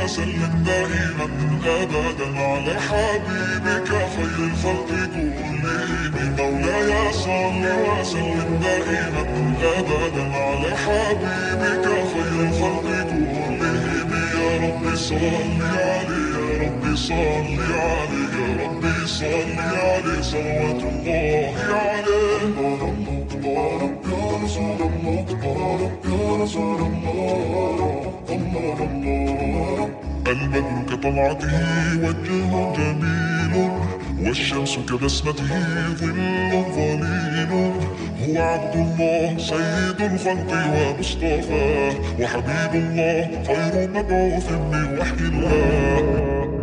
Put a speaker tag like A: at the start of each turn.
A: وسلم دائما أبدا على حبيبك خير الخلق كلهم. مولاي صل وسلم دائما أبدا على حبيبك خير الخلق كلهم. يا ربي صل عليه، يا ربي صل عليه، يا ربي صل عليه صلوات الله عليه. يا رسول الله، يا رسول الله، الله الله. البدر كطلعته وجه جميل، والشمس كبسمته ظل ظليل. هو عبد الله سيد الخلق ومصطفاه، وحبيب الله خير مبعوث من وحي الله.